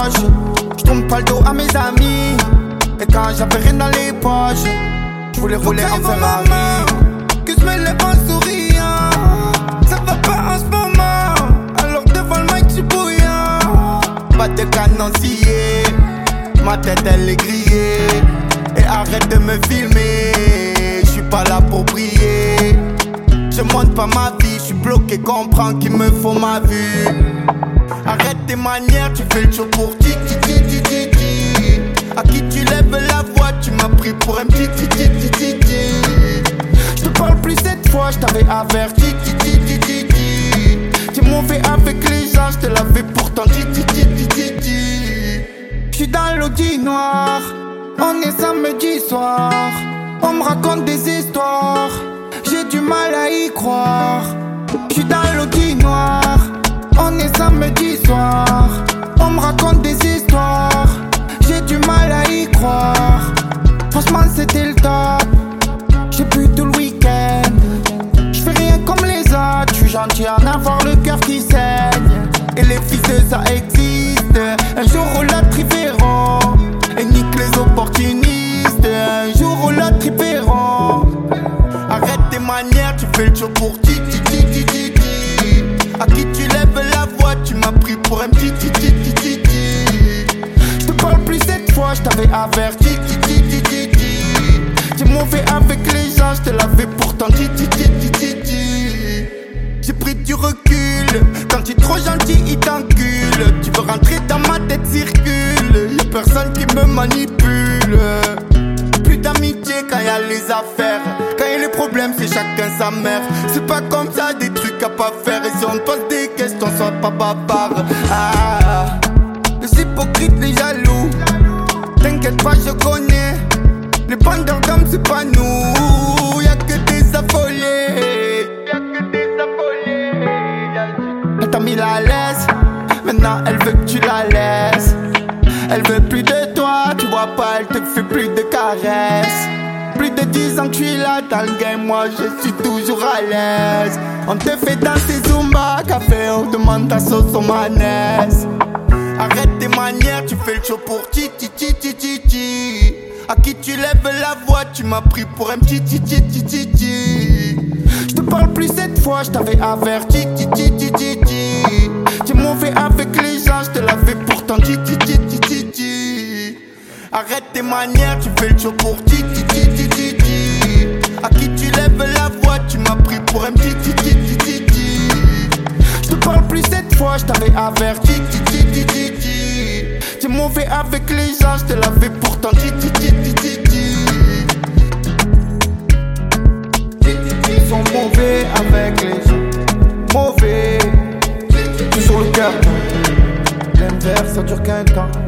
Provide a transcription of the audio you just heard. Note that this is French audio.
poches. J'tourne pas le dos à mes amis. Et quand j'avais rien dans les poches, j'voulais rouler en Ferrari. Que je me lève en souriant. Ça va pas en ce moment. Alors devant le mic j'suis bouillant. Pas de canoncier. Ma tête elle est grillée. Et arrête de me filmer. J'suis pas là pour briller. Je monte pas ma vie, j'suis bloqué, comprends qu'il me faut ma vue. Arrête tes manières, tu fais le show pour ti. À qui tu lèves la voix, tu m'as pris pour un petit. J'te parle plus cette fois, j't'avais averti. T'es mauvais avec les gens, j'te l'avais pourtant dit. J'suis dans l'audi noir, on est samedi soir. On me raconte des histoires, j'ai du mal à y croire. J'suis dans l'audi noir, on est samedi soir. On me raconte des histoires, j'ai du mal à y croire. Franchement c'était le top, j'ai bu tout le week-end. J'fais rien comme les autres, j'suis gentil à en avoir le cœur qui saigne. Et les fils de ça existe, un jour où l'autre ils verront. Et nique les opportunistes, un jour où l'autre ils verront. Arrête tes manières, tu fais le show pour ti. À qui tu lèves la voix, tu m'as pris pour un petit. J'te parle plus cette fois, j't'avais averti. T'es mauvais avec les gens, j'te l'avais pourtant dit. J'ai pris du recul, quand t'es trop gentil, il t'encule. Tu veux rentrer dans ma tête, circule. Y'a personne qui me manipule. Plus d'amitié quand y'a les affaires. Quand y'a les problèmes, c'est chacun sa mère. C'est pas comme ça, des trucs à pas faire. Et si on te pose des questions, sois pas bavard. Ah, les hypocrites, les jaloux. T'inquiète pas, je connais. Les bandeurs d'hommes, c'est pas nous. Y'a que des affolés. Elle t'a mis la laisse, maintenant elle veut que tu la laisses. Elle veut plus de toi, tu vois pas, elle te fait plus de caresses. Plus de 10 ans que je suis là dans le game, moi je suis toujours à l'aise. On te fait danser Zumba, café, on demande ta sauce au manès. Arrête tes manières, tu fais le show pour ti. À qui tu lèves la voix, tu m'as pris pour un petit. J'te parle plus cette fois, j't'avais averti. T'es mauvais avec les gens, j'te l'avais pourtant dit. Arrête tes manières, tu fais le show pour ti. À qui tu lèves la voix, tu m'as pris pour un petit. J'te parle plus cette fois, j't'avais averti. T'es mauvais avec les gens, j'te l'avais pourtant dit. Ils sont mauvais avec les gens, mauvais. Toujours le cœur, l'inverse ça dure qu'un temps.